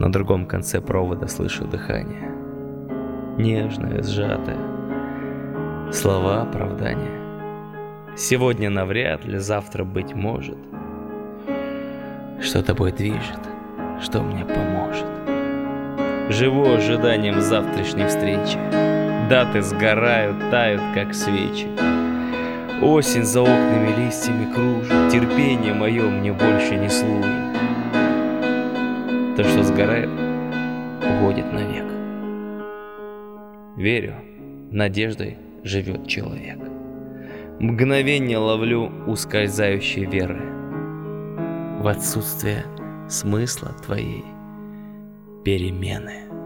На другом конце провода слышу дыхание. Нежное, сжатое. Слова оправдания. Сегодня навряд ли, завтра быть может. Что тобой движет, что мне поможет. Живу ожиданием завтрашней встречи. Даты сгорают, тают, как свечи. Осень за окнами листьями кружит. Терпение мое мне больше не служит. То, что сгорает, уходит навек. Верю, надеждой живет человек. Мгновенье ловлю ускользающей веры в отсутствие смысла твоей перемены.